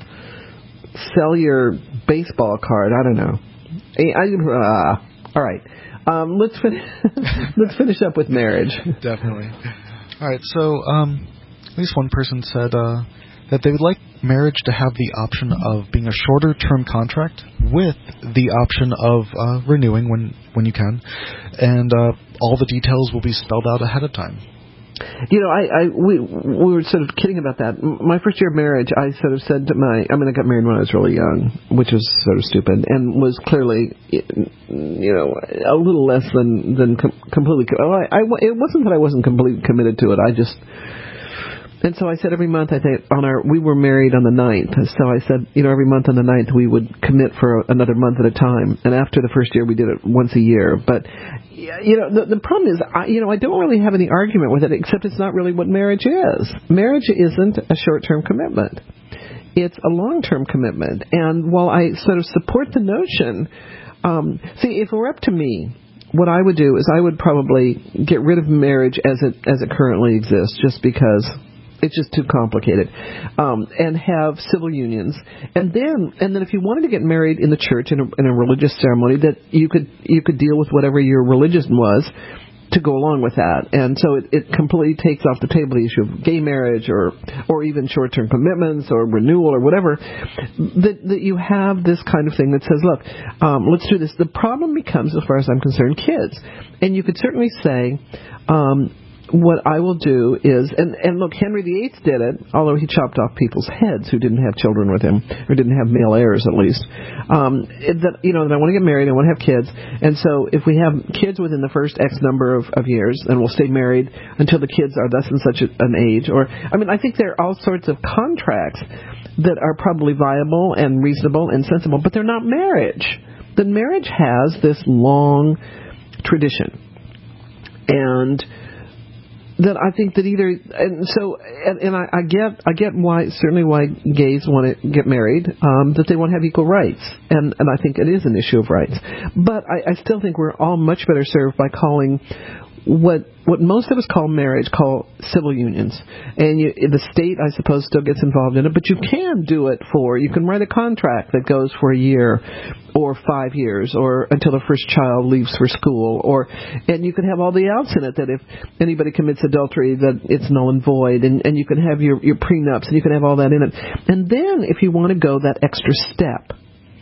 sell your baseball card. I don't know. I, I, uh, all right. Um, let's fin- let's finish up with marriage. Definitely. All right. So um, at least one person said uh, that they would like marriage to have the option of being a shorter term contract with the option of uh, renewing when, when you can. And uh, all the details will be spelled out ahead of time. You know, I, I we we were sort of kidding about that. My first year of marriage, I sort of said to my, I mean, I got married when I was really young, which was sort of stupid, and was clearly, you know, a little less than than com- completely. Oh, I, I, it wasn't that I wasn't completely committed to it. I just. And so I said every month, I think, on our, we were married on the ninth. So I said, you know, every month on the ninth we would commit for another month at a time. And after the first year, we did it once a year. But, you know, the, the problem is, I, you know, I don't really have any argument with it, except it's not really what marriage is. Marriage isn't a short-term commitment. It's a long-term commitment. And while I sort of support the notion, um, see, if it were up to me, what I would do is I would probably get rid of marriage as it as it currently exists, just because it's just too complicated, um, and have civil unions, and then and then if you wanted to get married in the church in a, in a religious ceremony, that you could you could deal with whatever your religion was to go along with that, and so it, it completely takes off the table the issue of gay marriage or or even short-term commitments or renewal or whatever. That that you have this kind of thing that says, look, um, let's do this. The problem becomes, as far as I'm concerned, kids, and you could certainly say. Um, What I will do is, and, and look, Henry the Eighth did it, although he chopped off people's heads who didn't have children with him, or didn't have male heirs at least. Um, that, you know, that I want to get married, I want to have kids, and so if we have kids within the first X number of, of years, then we'll stay married until the kids are thus and such a, an age. Or, I mean, I think there are all sorts of contracts that are probably viable and reasonable and sensible, but they're not marriage. The marriage has this long tradition, and that I think that either, and so, and, and I, I get, I get why, certainly why gays want to get married, um, that they want to have equal rights, and, and I think it is an issue of rights. But I, I still think we're all much better served by calling what what most of us call marriage, call civil unions. And you, the state, I suppose, still gets involved in it, but you can do it for, you can write a contract that goes for a year or five years or until the first child leaves for school, or, and you can have all the outs in it, that if anybody commits adultery, that it's null and void, and, and you can have your, your prenups, and you can have all that in it. And then if you want to go that extra step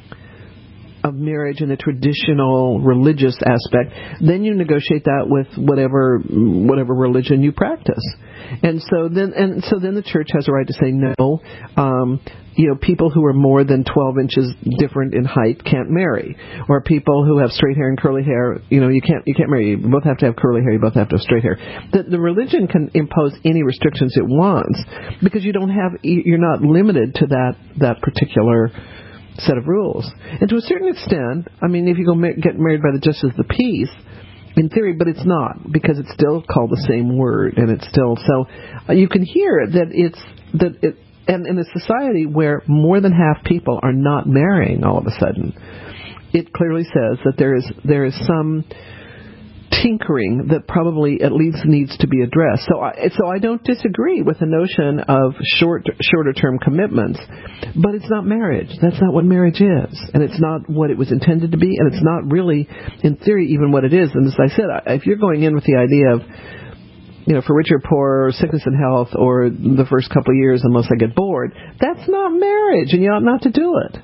of marriage in a traditional religious aspect, then you negotiate that with whatever whatever religion you practice. And so then and so then the church has a right to say no. Um, you know, people who are more than twelve inches different in height can't marry, or people who have straight hair and curly hair. You know, you can't you can't marry. You both have to have curly hair. You both have to have straight hair. The, the religion can impose any restrictions it wants, because you don't have you're not limited to that that particular set of rules. And to a certain extent, I mean, if you go ma- get married by the justice of the peace, in theory, but it's not, because it's still called the same word, and it's still, so uh, you can hear that it's, that it, and in a society where more than half people are not marrying all of a sudden, it clearly says that there is, there is some tinkering that probably at least needs to be addressed. So I, so I don't disagree with the notion of short, shorter term commitments, but it's not marriage. That's not what marriage is, and it's not what it was intended to be, and it's not really, in theory, even what it is. And as I said, if you're going in with the idea of, you know, for rich or poor, or sickness and health, or the first couple of years unless I get bored, that's not marriage, and you ought not to do it.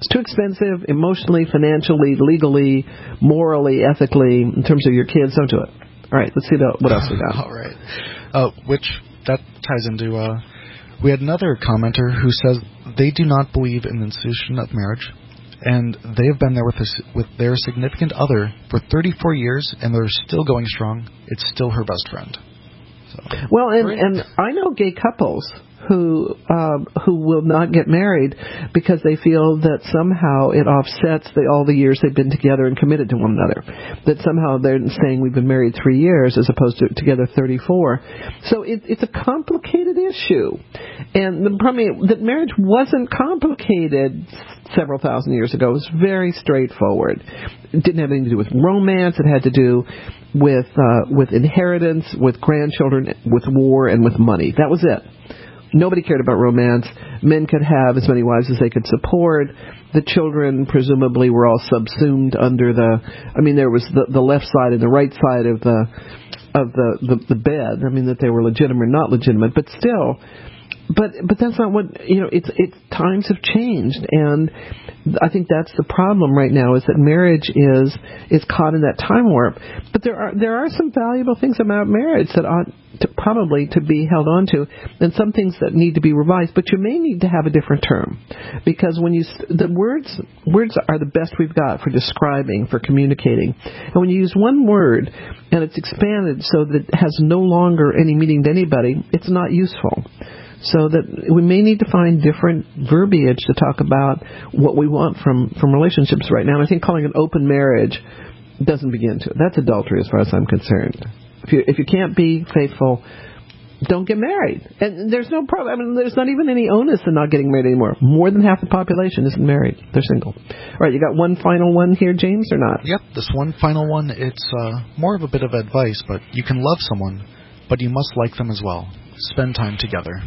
It's too expensive emotionally, financially, legally, morally, ethically, in terms of your kids. Don't do it. All right, let's see the, what else we got. All right. Uh, which, that ties into, uh, we had another commenter who says they do not believe in the institution of marriage, and they have been there with, this, with their significant other for thirty-four years, and they're still going strong. It's still her best friend. So. Well, and, and I know gay couples who um, who will not get married because they feel that somehow it offsets the, all the years they've been together and committed to one another. That somehow they're saying we've been married three years as opposed to together thirty-four. So it, it's a complicated issue. And the problem is that marriage wasn't complicated several thousand years ago. It was very straightforward. It didn't have anything to do with romance. It had to do with uh, with inheritance, with grandchildren, with war, and with money. That was it. Nobody cared about romance. Men could have as many wives as they could support. The children presumably were all subsumed under the. I mean, there was the, the left side and the right side of the of the, the the bed. I mean, that they were legitimate or not legitimate, but still. But but that's not what you know. It's it's times have changed, and I think that's the problem right now. Is that marriage is is caught in that time warp. But there are there are some valuable things about marriage that ought to probably to be held on to, and some things that need to be revised. But you may need to have a different term, because when you the words words are the best we've got for describing, for communicating, and when you use one word and it's expanded so that it has no longer any meaning to anybody, it's not useful. So that we may need to find different verbiage to talk about what we want from, from relationships right now. And I think calling it open marriage doesn't begin to. That's adultery as far as I'm concerned. If you if you can't be faithful, don't get married. And there's no problem. I mean, there's not even any onus in not getting married anymore. More than half the population isn't married. They're single. All right, you got one final one here, James, or not? Yep, this one final one, it's uh, more of a bit of advice, but you can love someone, but you must like them as well. Spend time together.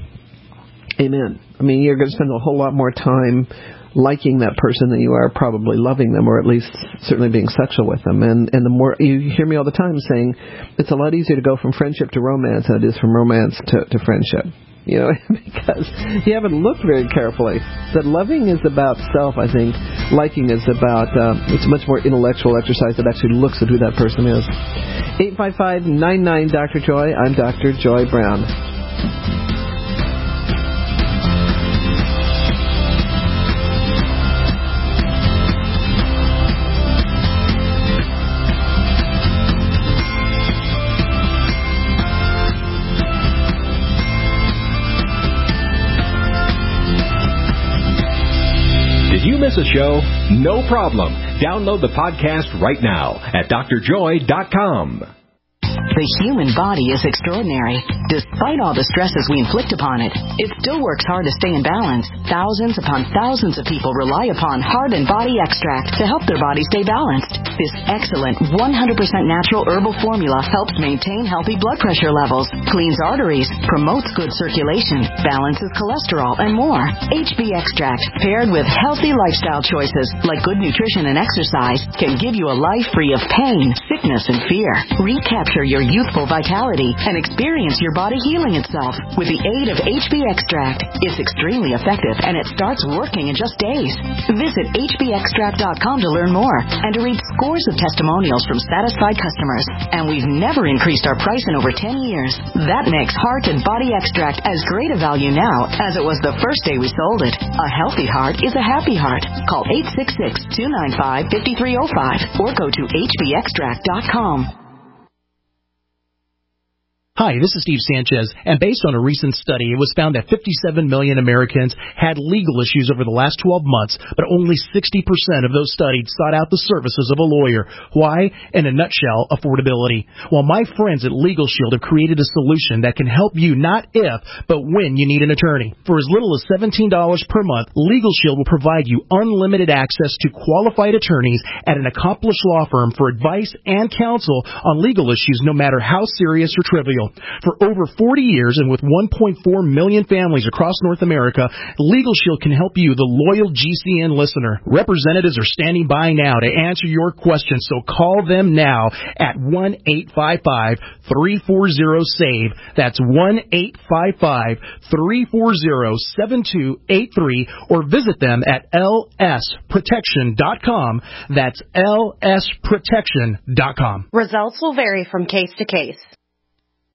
Amen. I mean, you're going to spend a whole lot more time liking that person than you are probably loving them, or at least certainly being sexual with them. And and the more you hear me all the time saying it's a lot easier to go from friendship to romance than it is from romance to, to friendship. You know, because you haven't looked very carefully. That loving is about self, I think. Liking is about, uh, it's a much more intellectual exercise that actually looks at who that person is. eight five five, nine nine, Doctor Joy. I'm Doctor Joy Brown. Miss a show? No problem. Download the podcast right now at d r joy dot com. The human body is extraordinary. Despite all the stresses we inflict upon it, it still works hard to stay in balance. Thousands upon thousands of people rely upon Heart and Body Extract to help their body stay balanced. This excellent one hundred percent natural herbal formula helps maintain healthy blood pressure levels, cleans arteries, promotes good circulation, balances cholesterol, and more. H B Extract, paired with healthy lifestyle choices like good nutrition and exercise, can give you a life free of pain, sickness, and fear. Recapture your youthful vitality and experience your body healing itself with the aid of H B Extract. It's extremely effective, and it starts working in just days. Visit h b extract dot com to learn more and to read scores of testimonials from satisfied customers. And we've never increased our price in over ten years. That makes Heart and Body Extract as great a value now as it was the first day we sold it. A healthy heart is a happy heart. Call eight six six, two nine five, five three zero five or go to h b extract dot com. Hi, this is Steve Sanchez, and based on a recent study, it was found that fifty-seven million Americans had legal issues over the last twelve months, but only sixty percent of those studied sought out the services of a lawyer. Why? In a nutshell, affordability. Well, my friends at Legal Shield have created a solution that can help you not if, but when you need an attorney. For as little as seventeen dollars per month, Legal Shield will provide you unlimited access to qualified attorneys at an accomplished law firm for advice and counsel on legal issues, no matter how serious or trivial. Shield. For over forty years and with one point four million families across North America, Legal Shield can help you, the loyal G C N listener. Representatives are standing by now to answer your questions, so call them now at one eight five five, three four zero, SAVE. That's one eight five five, three four zero, seven two eight three, or visit them at L S protection dot com. That's L S protection dot com. Results will vary from case to case.